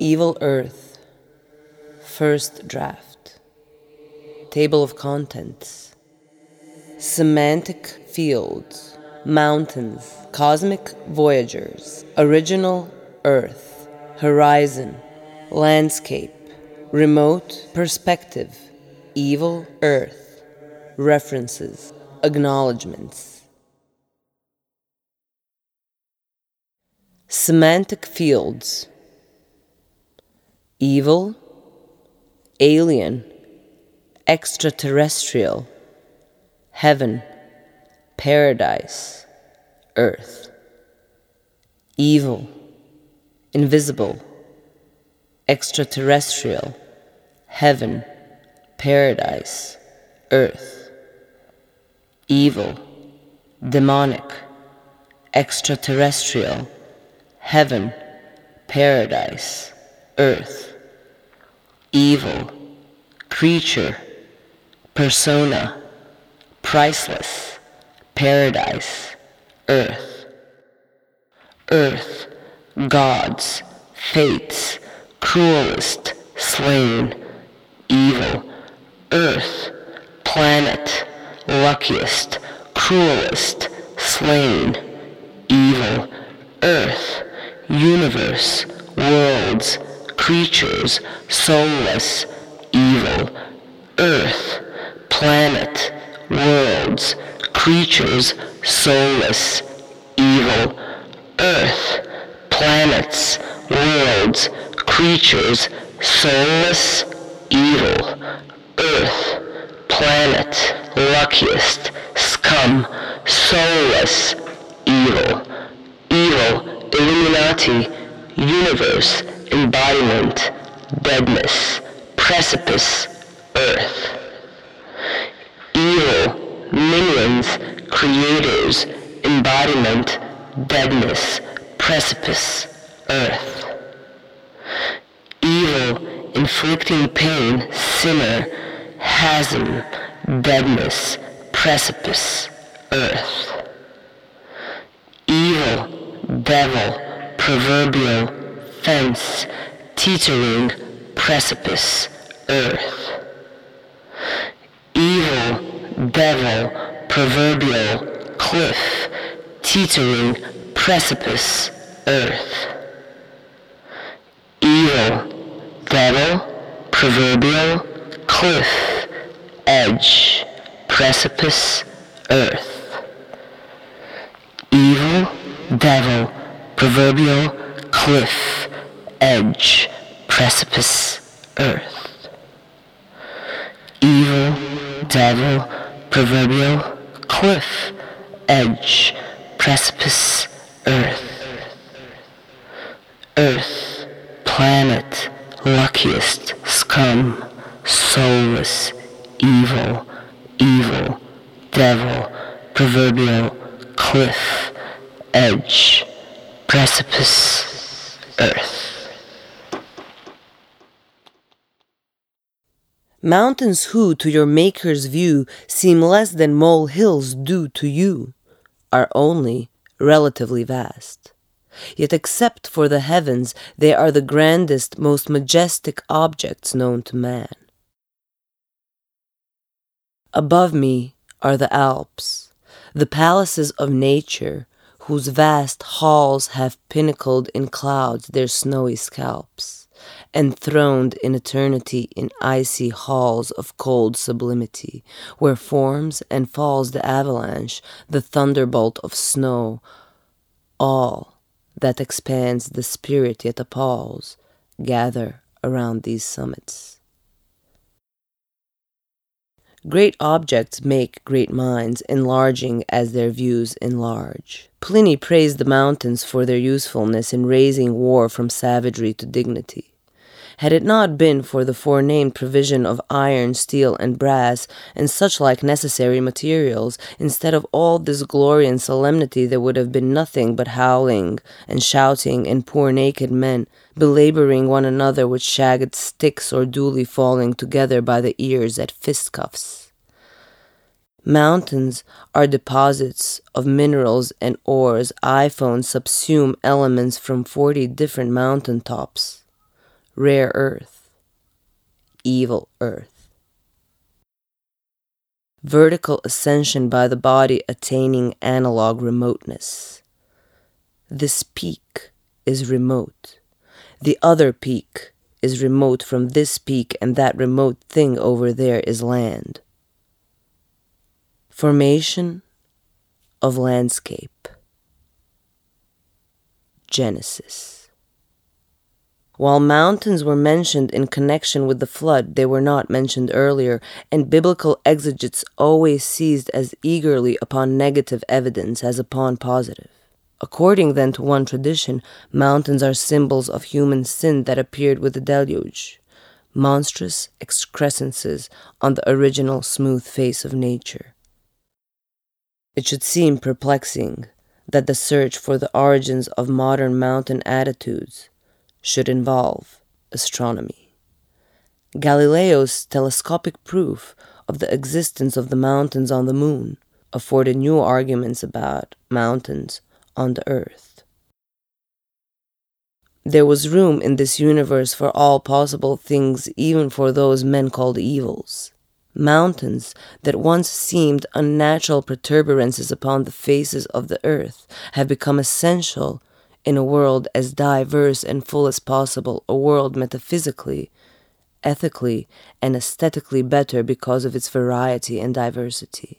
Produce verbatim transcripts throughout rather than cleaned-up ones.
Evil Earth. First draft. Table of contents. Semantic fields. Mountains. Cosmic voyagers. Original Earth. Horizon. Landscape. Remote perspective. Evil Earth. References. Acknowledgements. Semantic fields. Evil, alien, extraterrestrial, heaven, paradise, earth. Evil, invisible, extraterrestrial, heaven, paradise, earth. Evil, demonic, extraterrestrial, heaven, paradise, earth. Evil, creature, persona, priceless, paradise, earth. Earth, gods, fates, cruelest, slain, evil. Earth, planet, luckiest, cruelest, slain, evil. Earth, universe, worlds, creatures, soulless, evil. Earth, planet, worlds, creatures, soulless, evil. Earth, planets, worlds, creatures, soulless, evil. Earth, planet, luckiest, scum, soulless, evil. Evil, Illuminati, universe, embodiment, deadness, precipice, earth. Evil, minions, creators, embodiment, deadness, precipice, earth. Evil, inflicting pain, sinner, chasm, deadness, precipice, earth. Evil, devil, proverbial, fence, teetering, precipice, earth. Evil, devil, proverbial, cliff, teetering, precipice, earth. Evil, devil, proverbial, cliff, edge, precipice, earth. Evil, devil, proverbial, cliff, edge, precipice, earth. Evil, devil, proverbial, cliff, edge, precipice, earth. Earth, planet, luckiest, scum, soulless, evil, evil, devil, proverbial, cliff, edge, precipice, earth. Mountains who, to your Maker's view, seem less than mole hills do to you, are only relatively vast. Yet except for the heavens, they are the grandest, most majestic objects known to man. Above me are the Alps, the palaces of nature, whose vast halls have pinnacled in clouds their snowy scalps, enthroned in eternity in icy halls of cold sublimity, where forms and falls the avalanche, the thunderbolt of snow, all that expands the spirit yet appalls, gather around these summits. Great objects make great minds, enlarging as their views enlarge. Pliny praised the mountains for their usefulness in raising war from savagery to dignity. Had it not been for the forenamed provision of iron, steel, and brass, and such like necessary materials, instead of all this glory and solemnity there would have been nothing but howling and shouting and poor naked men, belaboring one another with shagged sticks or duly falling together by the ears at fistcuffs. Mountains are deposits of minerals and ores. iPhones subsume elements from forty different mountain tops. rare earth, evil earth. Vertical ascension by the body attaining analog remoteness. This peak is remote. The other peak is remote from this peak, and that remote thing over there is land. Formation of landscape. Genesis. While mountains were mentioned in connection with the flood, they were not mentioned earlier, and biblical exegetes always seized as eagerly upon negative evidence as upon positive. According then to one tradition, mountains are symbols of human sin that appeared with the deluge, monstrous excrescences on the original smooth face of nature. It should seem perplexing that the search for the origins of modern mountain attitudes should involve astronomy. Galileo's telescopic proof of the existence of the mountains on the moon afforded new arguments about mountains on the earth. There was room in this universe for all possible things, even for those men called evils. Mountains that once seemed unnatural protuberances upon the faces of the earth have become essential in a world as diverse and full as possible, a world metaphysically, ethically, and aesthetically better because of its variety and diversity.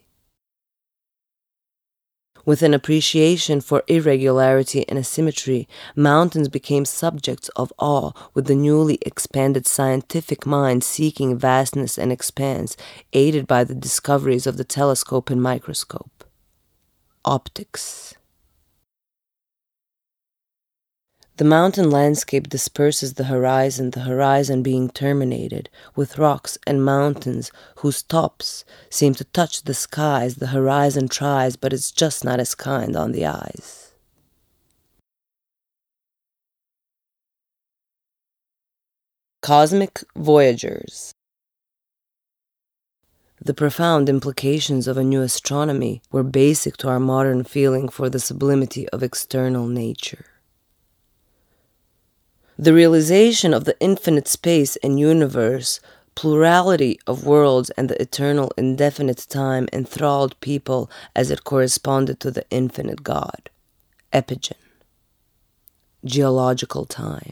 With an appreciation for irregularity and asymmetry, mountains became subjects of awe with the newly expanded scientific mind seeking vastness and expanse, aided by the discoveries of the telescope and microscope. Optics. The mountain landscape disperses the horizon, the horizon being terminated, with rocks and mountains whose tops seem to touch the skies. The horizon tries, but it's just not as kind on the eyes. Cosmic Voyagers. The profound implications of a new astronomy were basic to our modern feeling for the sublimity of external nature. The realization of the infinite space and universe, plurality of worlds, and the eternal indefinite time enthralled people as it corresponded to the infinite God. Epigen. Geological time.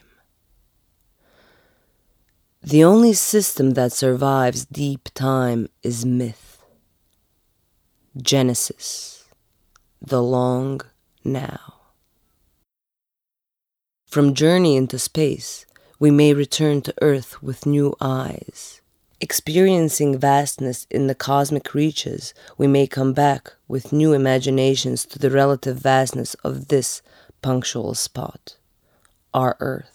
The only system that survives deep time is myth. Genesis. The long now. From journey into space, we may return to Earth with new eyes. Experiencing vastness in the cosmic reaches, we may come back with new imaginations to the relative vastness of this punctual spot, our Earth.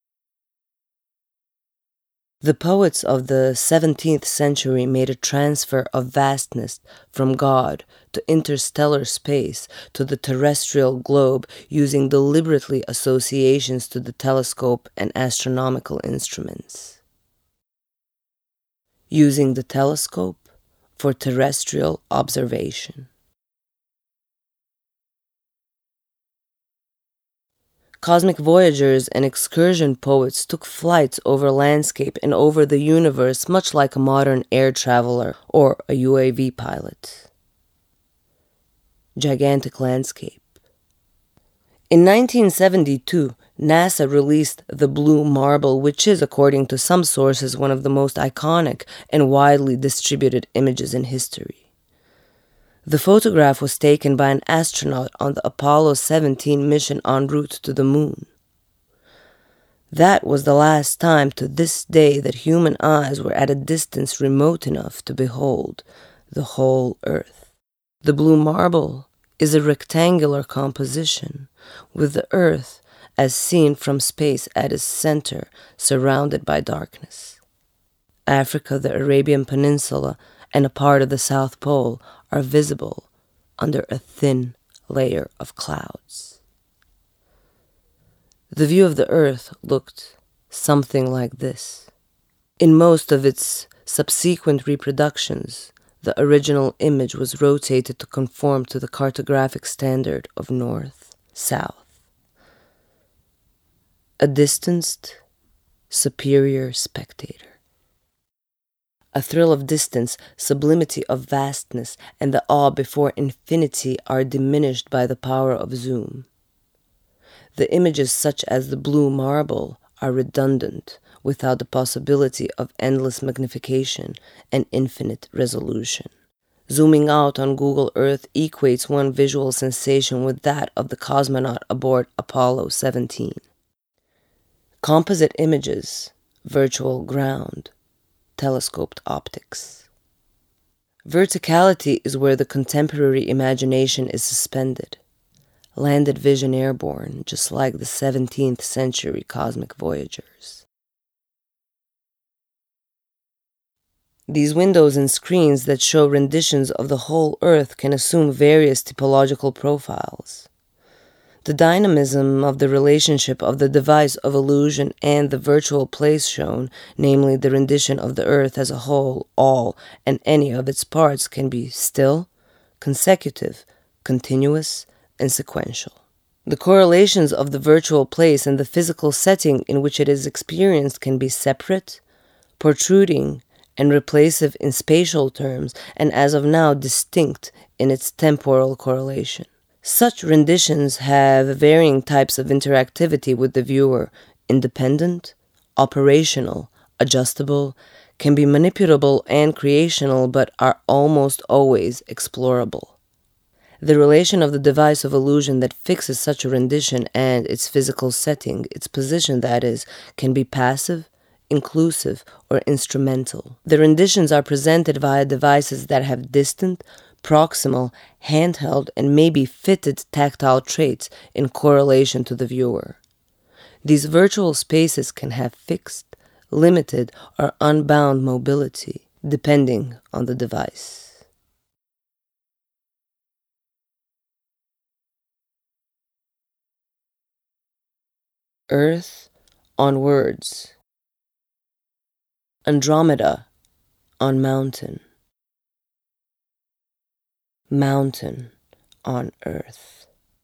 The poets of the seventeenth century made a transfer of vastness from God to interstellar space to the terrestrial globe, using deliberately associations to the telescope and astronomical instruments. Using the telescope for terrestrial observation. Cosmic voyagers and excursion poets took flights over landscape and over the universe, much like a modern air traveler or a U A V pilot. Gigantic landscape. In nineteen seventy-two, NASA released the Blue Marble, which is, according to some sources, one of the most iconic and widely distributed images in history. The photograph was taken by an astronaut on the Apollo seventeen mission en route to the moon. That was the last time to this day that human eyes were at a distance remote enough to behold the whole Earth. The Blue Marble is a rectangular composition, with the Earth as seen from space at its center, surrounded by darkness. Africa, the Arabian Peninsula, and a part of the South Pole are visible under a thin layer of clouds. The view of the Earth looked something like this. In most of its subsequent reproductions, the original image was rotated to conform to the cartographic standard of north-south. A distanced superior spectator. A thrill of distance, sublimity of vastness, and the awe before infinity are diminished by the power of zoom. The images such as the blue marble are redundant without the possibility of endless magnification and infinite resolution. Zooming out on Google Earth equates one visual sensation with that of the cosmonaut aboard Apollo seventeen. Composite images, virtual ground, telescoped optics. Verticality is where the contemporary imagination is suspended. Landed vision airborne, just like the seventeenth century cosmic voyagers. These windows and screens that show renditions of the whole Earth can assume various typological profiles. The dynamism of the relationship of the device of illusion and the virtual place shown, namely the rendition of the Earth as a whole, all, and any of its parts, can be still, consecutive, continuous, and sequential. The correlations of the virtual place and the physical setting in which it is experienced can be separate, protruding, and replacive in spatial terms, and as of now distinct in its temporal correlation. Such renditions have varying types of interactivity with the viewer, independent, operational, adjustable, can be manipulable and creational, but are almost always explorable. The relation of the device of illusion that fixes such a rendition and its physical setting, its position that is, can be passive, inclusive, or instrumental. The renditions are presented via devices that have distant, proximal, handheld, and maybe fitted tactile traits in correlation to the viewer. These virtual spaces can have fixed, limited, or unbound mobility, depending on the device. Earth on words. Andromeda on mountain. Mountain on earth.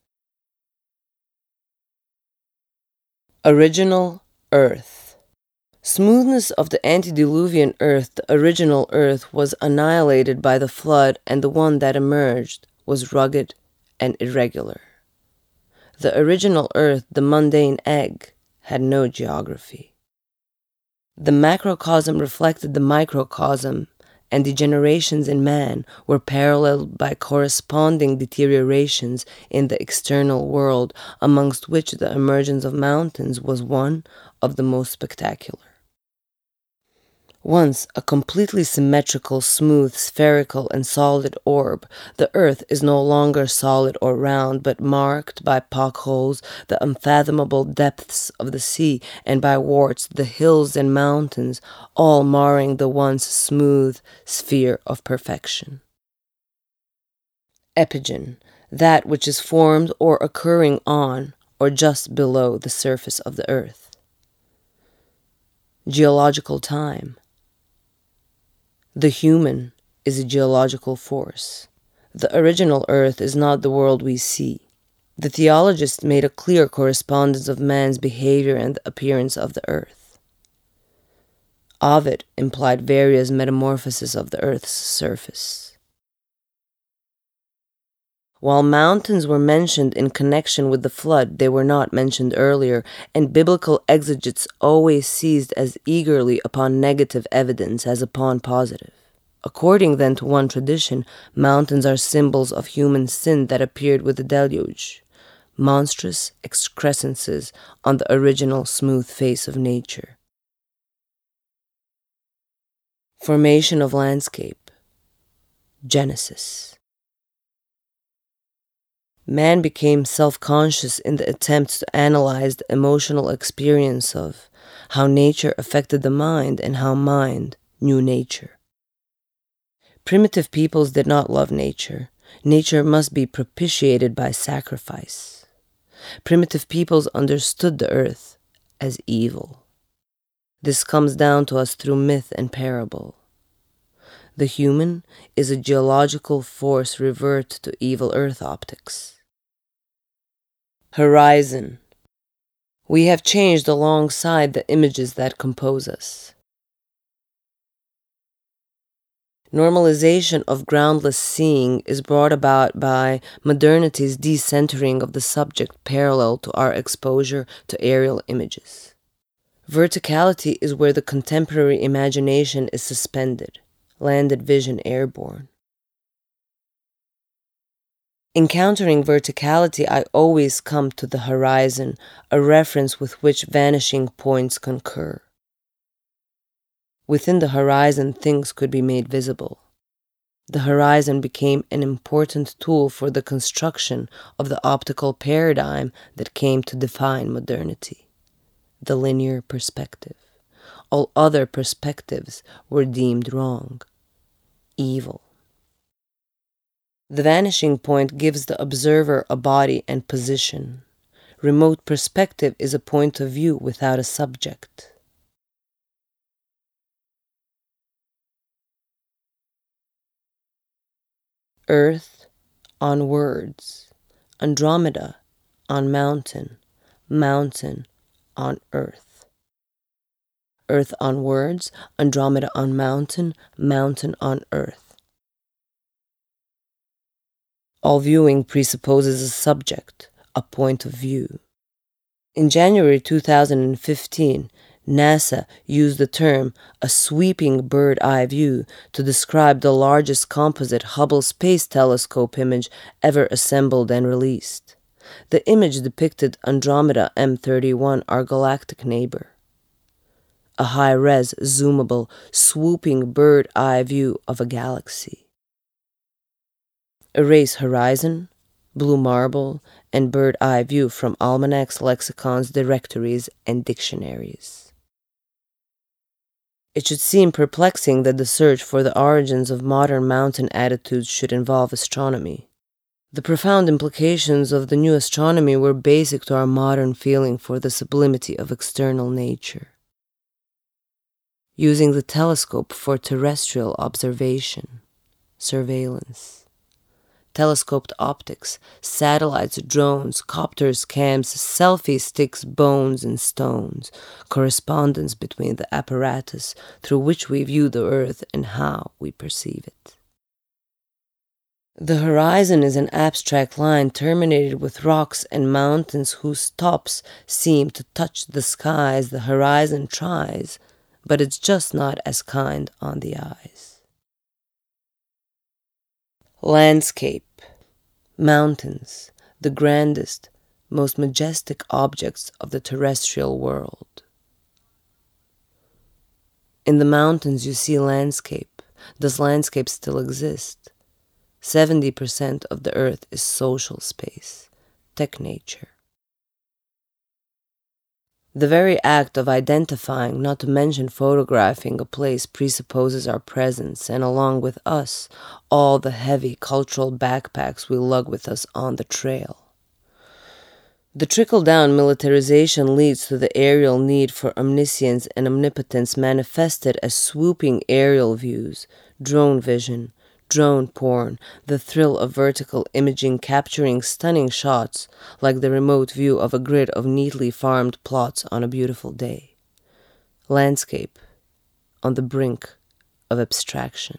Original earth. Smoothness of the antediluvian earth, the original earth, was annihilated by the flood, and the one that emerged was rugged and irregular. The original earth, the mundane egg, had no geography. The macrocosm reflected the microcosm, and degenerations in man were paralleled by corresponding deteriorations in the external world, amongst which the emergence of mountains was one of the most spectacular. Once a completely symmetrical, smooth, spherical, and solid orb, the earth is no longer solid or round, but marked by pockholes, the unfathomable depths of the sea, and by warts, the hills and mountains, all marring the once smooth sphere of perfection. Epigen, that which is formed or occurring on or just below the surface of the earth. Geological time. The human is a geological force. The original earth is not the world we see. The theologist made a clear correspondence of man's behavior and the appearance of the earth. Ovid implied various metamorphoses of the earth's surface. While mountains were mentioned in connection with the flood, they were not mentioned earlier, and biblical exegetes always seized as eagerly upon negative evidence as upon positive. According then to one tradition, mountains are symbols of human sin that appeared with the deluge, monstrous excrescences on the original smooth face of nature. Formation of landscape. Genesis. Man became self-conscious in the attempt to analyze the emotional experience of how nature affected the mind and how mind knew nature. Primitive peoples did not love nature. Nature must be propitiated by sacrifice. Primitive peoples understood the earth as evil. This comes down to us through myth and parable. The human is a geological force revert to evil earth optics. Horizon. We have changed alongside the images that compose us. Normalization of groundless seeing is brought about by modernity's decentering of the subject parallel to our exposure to aerial images. Verticality is where the contemporary imagination is suspended, landed vision airborne. Encountering verticality, I always come to the horizon, a reference with which vanishing points concur. Within the horizon, things could be made visible. The horizon became an important tool for the construction of the optical paradigm that came to define modernity, the linear perspective. All other perspectives were deemed wrong, evil. The vanishing point gives the observer a body and position. Remote perspective is a point of view without a subject. Earth on words, Andromeda on mountain, mountain on earth. Earth on words, Andromeda on mountain, mountain on earth. All viewing presupposes a subject, a point of view. In January two thousand fifteen, NASA used the term a sweeping bird-eye view to describe the largest composite Hubble Space Telescope image ever assembled and released. The image depicted Andromeda M thirty-one, our galactic neighbor. A high-res, zoomable, swooping bird-eye view of a galaxy. Erase horizon, blue marble, and bird-eye view from almanacs, lexicons, directories, and dictionaries. It should seem perplexing that the search for the origins of modern mountain attitudes should involve astronomy. The profound implications of the new astronomy were basic to our modern feeling for the sublimity of external nature. Using the telescope for terrestrial observation, surveillance. Telescoped optics, satellites, drones, copters, cams, selfie sticks, bones, and stones, correspondence between the apparatus through which we view the earth and how we perceive it. The horizon is an abstract line terminated with rocks and mountains whose tops seem to touch the sky as the horizon tries, but it's just not as kind on the eyes. Landscape, mountains, the grandest, most majestic objects of the terrestrial world. In the mountains you see landscape. Does landscape still exist? seventy percent of the earth is social space, tech nature. The very act of identifying, not to mention photographing a place, presupposes our presence, and along with us, all the heavy cultural backpacks we lug with us on the trail. The trickle-down militarization leads to the aerial need for omniscience and omnipotence manifested as swooping aerial views, drone vision, drone porn, the thrill of vertical imaging capturing stunning shots like the remote view of a grid of neatly farmed plots on a beautiful day. Landscape on the brink of abstraction.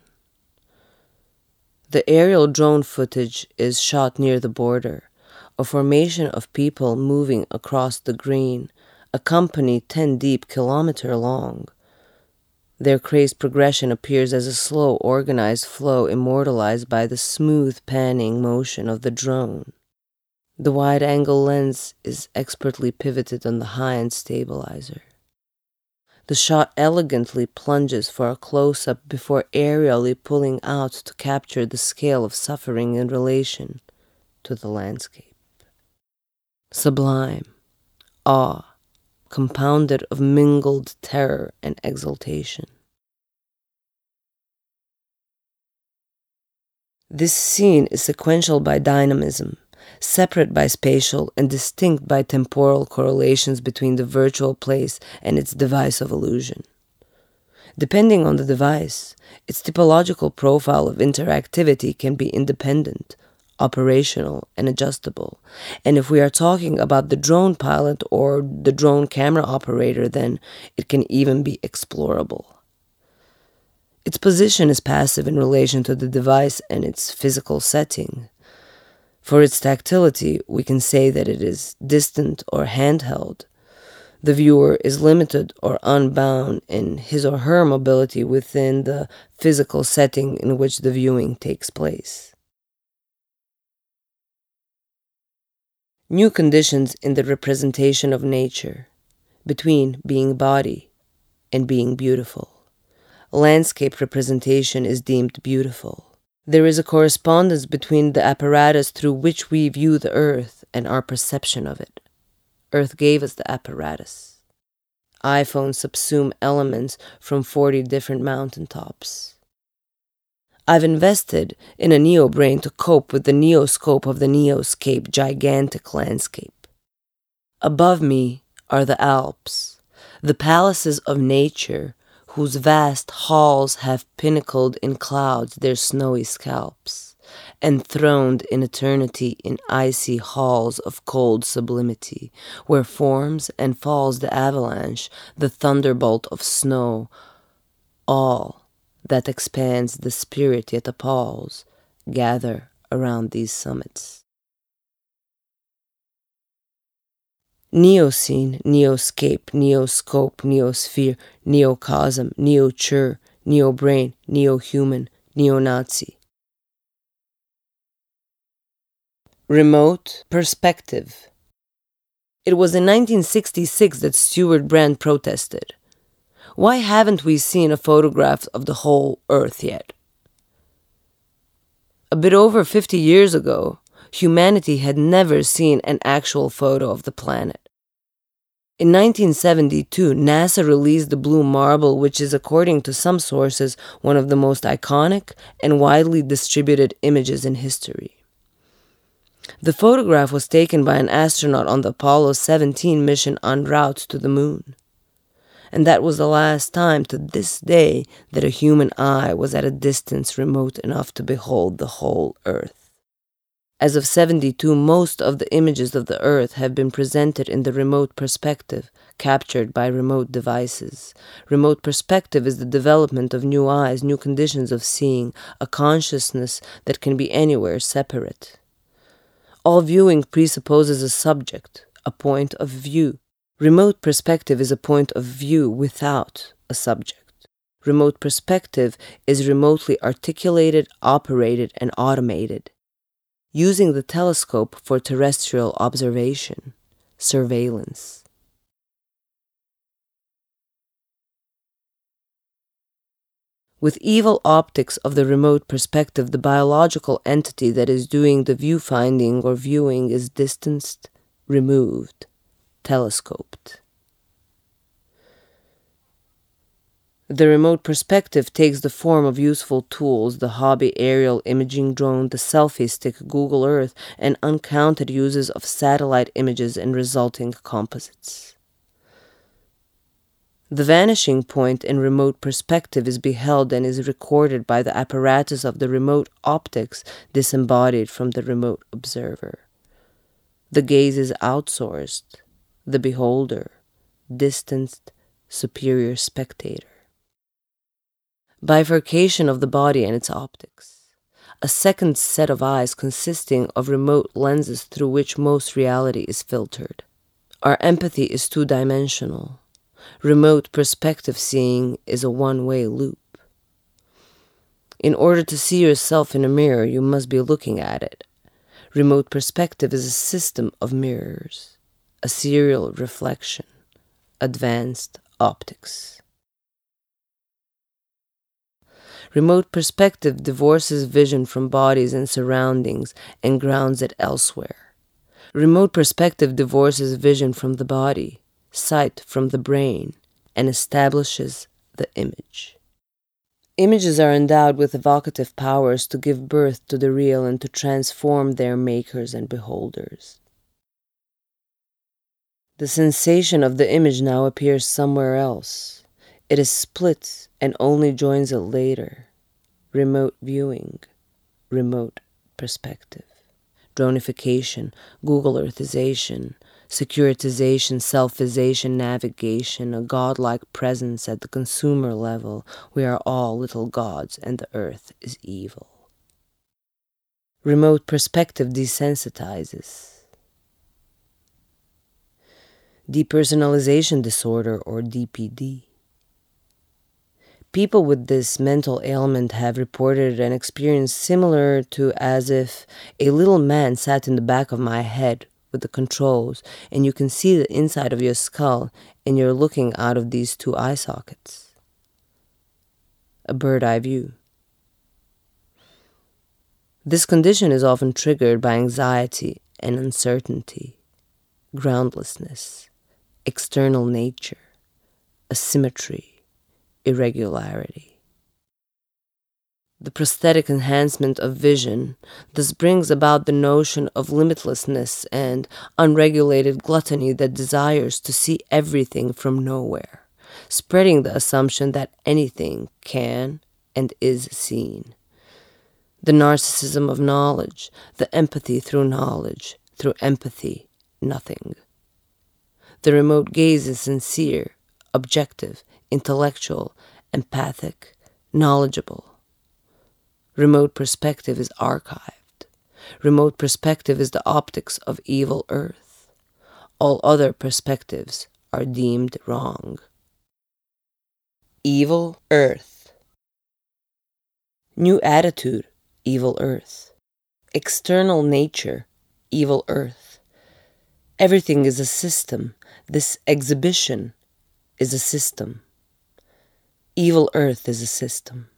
The aerial drone footage is shot near the border, a formation of people moving across the green, a company ten deep, kilometer long. Their crazed progression appears as a slow, organized flow immortalized by the smooth panning motion of the drone. The wide-angle lens is expertly pivoted on the high-end stabilizer. The shot elegantly plunges for a close-up before aerially pulling out to capture the scale of suffering in relation to the landscape. Sublime, awe, compounded of mingled terror and exultation. This scene is sequential by dynamism, separate by spatial and distinct by temporal correlations between the virtual place and its device of illusion. Depending on the device, its typological profile of interactivity can be independent, operational and adjustable. And if we are talking about the drone pilot or the drone camera operator, then it can even be explorable. Its position is passive in relation to the device and its physical setting. For its tactility, we can say that it is distant or handheld. The viewer is limited or unbound in his or her mobility within the physical setting in which the viewing takes place. New conditions in the representation of nature, between being body and being beautiful. Landscape representation is deemed beautiful. There is a correspondence between the apparatus through which we view the earth and our perception of it. Earth gave us the apparatus. iPhones subsume elements from forty different mountaintops. I've invested in a NeoBrain to cope with the neoscope of the Neoscape gigantic landscape. Above me are the Alps, the palaces of nature, whose vast halls have pinnacled in clouds their snowy scalps, enthroned in eternity in icy halls of cold sublimity, where forms and falls the avalanche, the thunderbolt of snow, all that expands the spirit yet appalls, gather around these summits. Neoscene, Neoscape, Neoscope, Neosphere, Neocosm, Neochur, Neobrain, Neohuman, Neo-Nazi. Remote perspective. It was in nineteen sixty-six that Stewart Brand protested. Why haven't we seen a photograph of the whole Earth yet? A bit over fifty years ago, humanity had never seen an actual photo of the planet. In nineteen seventy-two, NASA released the Blue Marble, which is, according to some sources, one of the most iconic and widely distributed images in history. The photograph was taken by an astronaut on the Apollo seventeen mission en route to the moon. And that was the last time to this day that a human eye was at a distance remote enough to behold the whole Earth. As of seventy-two, most of the images of the Earth have been presented in the remote perspective, captured by remote devices. Remote perspective is the development of new eyes, new conditions of seeing, a consciousness that can be anywhere separate. All viewing presupposes a subject, a point of view. Remote perspective is a point of view without a subject. Remote perspective is remotely articulated, operated, and automated, using the telescope for terrestrial observation, surveillance. With evil optics of the remote perspective, the biological entity that is doing the viewfinding or viewing is distanced, removed, telescoped. The remote perspective takes the form of useful tools, the hobby aerial imaging drone, the selfie stick, Google Earth, and uncounted uses of satellite images and resulting composites. The vanishing point in remote perspective is beheld and is recorded by the apparatus of the remote optics disembodied from the remote observer. The gaze is outsourced, the beholder, distanced, superior spectator. Bifurcation of the body and its optics. A second set of eyes consisting of remote lenses through which most reality is filtered. Our empathy is two-dimensional. Remote perspective seeing is a one-way loop. In order to see yourself in a mirror, you must be looking at it. Remote perspective is a system of mirrors, a serial reflection, advanced optics. Remote perspective divorces vision from bodies and surroundings and grounds it elsewhere. Remote perspective divorces vision from the body, sight from the brain, and establishes the image. Images are endowed with evocative powers to give birth to the real and to transform their makers and beholders. The sensation of the image now appears somewhere else. It is split and only joins it later. Remote viewing, remote perspective. dronification, Google Earthization, securitization, selfization, navigation, a godlike presence at the consumer level. We are all little gods, and the earth is evil. Remote perspective desensitizes. Depersonalization disorder, or D P D. People with this mental ailment have reported an experience similar to as if a little man sat in the back of my head with the controls, and you can see the inside of your skull, and you're looking out of these two eye sockets. A bird-eye view. This condition is often triggered by anxiety and uncertainty, groundlessness, external nature, asymmetry, irregularity. The prosthetic enhancement of vision thus brings about the notion of limitlessness and unregulated gluttony that desires to see everything from nowhere, spreading the assumption that anything can and is seen. The narcissism of knowledge, the empathy through knowledge, through empathy, nothing. The remote gaze is sincere, objective, intellectual, empathic, knowledgeable. Remote perspective is archived. Remote perspective is the optics of evil earth. All other perspectives are deemed wrong. Evil earth. New attitude, evil earth. External nature, evil earth. Everything is a system. This exhibition is a system. Evil earth is a system.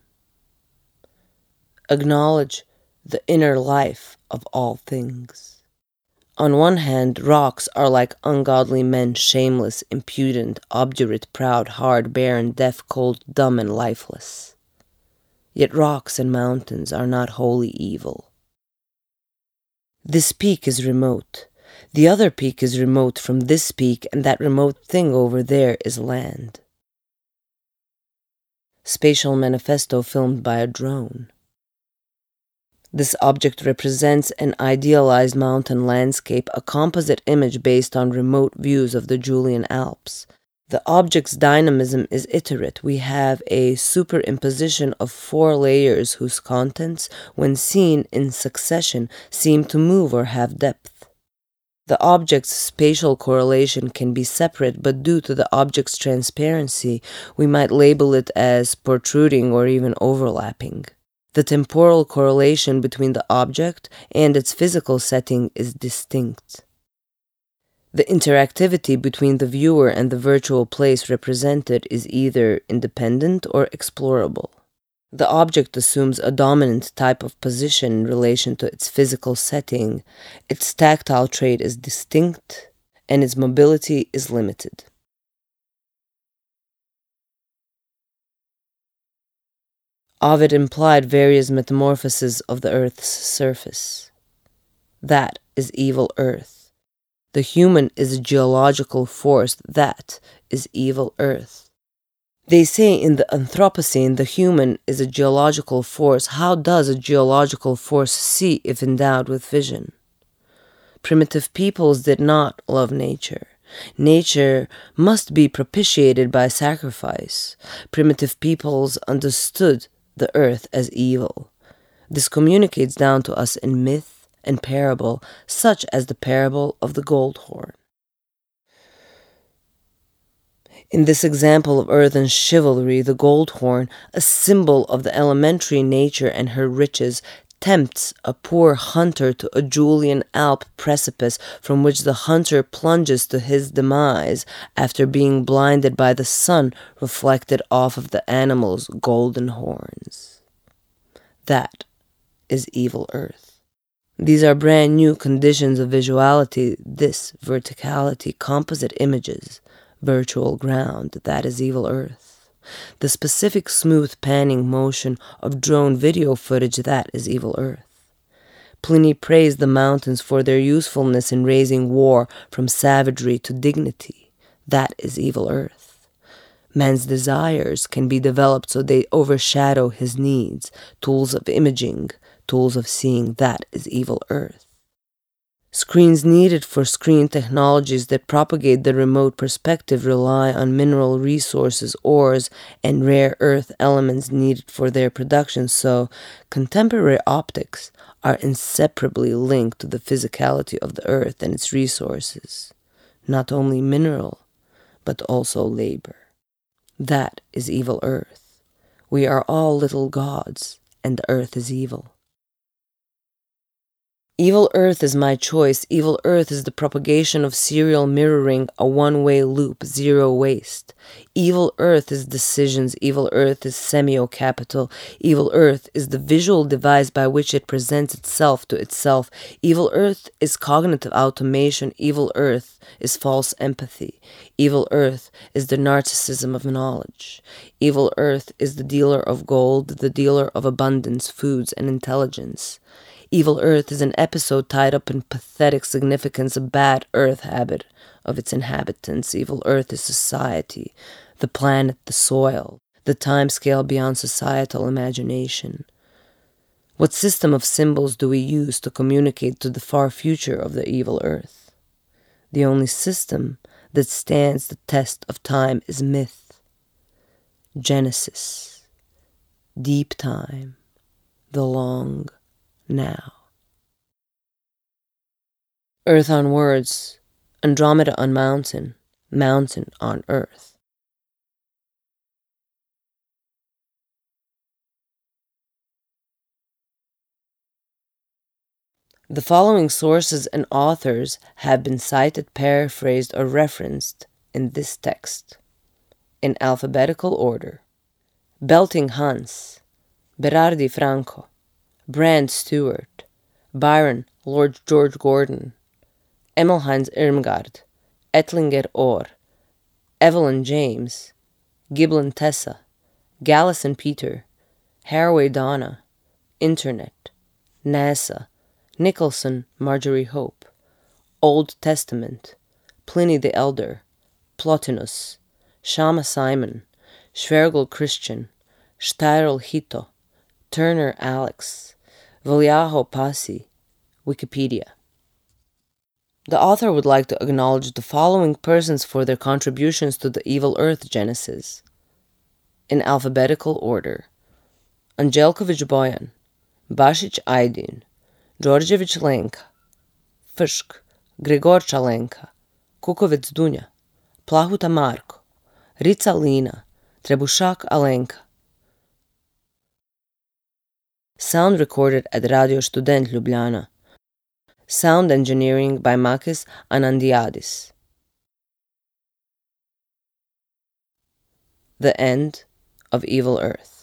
Acknowledge the inner life of all things. On one hand, rocks are like ungodly men, shameless, impudent, obdurate, proud, hard, barren, deaf, cold, dumb, and lifeless. Yet rocks and mountains are not wholly evil. This peak is remote. The other peak is remote from this peak, and that remote thing over there is land. Spatial manifesto filmed by a drone. This object represents an idealized mountain landscape, a composite image based on remote views of the Julian Alps. The object's dynamism is iterate. We have a superimposition of four layers whose contents, when seen in succession, seem to move or have depth. The object's spatial correlation can be separate, but due to the object's transparency, we might label it as protruding or even overlapping. The temporal correlation between the object and its physical setting is distinct. The interactivity between the viewer and the virtual place represented is either independent or explorable. The object assumes a dominant type of position in relation to its physical setting, its tactile trait is distinct, and its mobility is limited. Ovid implied various metamorphoses of the earth's surface. That is evil earth. The human is a geological force. That is evil earth. They say in the Anthropocene the human is a geological force. How does a geological force see if endowed with vision? Primitive peoples did not love nature. Nature must be propitiated by sacrifice. Primitive peoples understood the earth as evil. This communicates down to us in myth and parable, such as the parable of the gold horn. In this example of earth and chivalry, the gold horn, a symbol of the elementary nature and her riches, tempts a poor hunter to a Julian Alp precipice from which the hunter plunges to his demise after being blinded by the sun reflected off of the animal's golden horns. That is evil earth. These are brand new conditions of visuality, this verticality, composite images, virtual ground, that is evil earth. The specific smooth panning motion of drone video footage, that is evil earth. Pliny praised the mountains for their usefulness in raising war from savagery to dignity. That is evil earth. Man's desires can be developed so they overshadow his needs. Tools of imaging, tools of seeing, that is evil earth. Screens needed for screen technologies that propagate the remote perspective rely on mineral resources, ores, and rare earth elements needed for their production, so contemporary optics are inseparably linked to the physicality of the earth and its resources, not only mineral, but also labor. That is evil earth. We are all little gods, and the earth is evil. Evil earth is my choice. Evil earth is the propagation of serial mirroring, a one-way loop, zero waste. Evil earth is decisions. Evil earth is semio-capital. Evil earth is the visual device by which it presents itself to itself. Evil earth is cognitive automation. Evil earth is false empathy. Evil earth is the narcissism of knowledge. Evil earth is the dealer of gold, the dealer of abundance, foods, and intelligence. Evil earth is an episode tied up in pathetic significance, a bad earth habit of its inhabitants. Evil earth is society, the planet, the soil, the time scale beyond societal imagination. What system of symbols do we use to communicate to the far future of the evil earth? The only system that stands the test of time is myth, Genesis, deep time, the long now. Earth on words, Andromeda on mountain, mountain on earth. The following sources and authors have been cited, paraphrased, or referenced in this text, in alphabetical order: Belting Hans, Berardi Franco, Brand Stewart, Byron Lord George Gordon, Emil Heinz Irmgard, Ettlinger Orr, Evelyn James, Giblin Tessa, Gallison Peter, Haraway Donna, Internet, NASA, Nicholson Marjorie Hope, Old Testament, Pliny the Elder, Plotinus, Shama Simon, Schwergel Christian, Steirl Hito, Turner Alex, Vallejo Pasi, Wikipedia. The author would like to acknowledge the following persons for their contributions to the Evil Earth Genesis, in alphabetical order: Angelkovich Boyan, Basic Aydin, Georgievich Lenka, Fishk, Grigor Chalenka, Kukovec Dunja, Plahuta Marko, Rica Lina, Trebušak Alenka. Sound recorded at Radio Student Ljubljana. Sound engineering by Makis Anandiadis. The End of Evil Earth.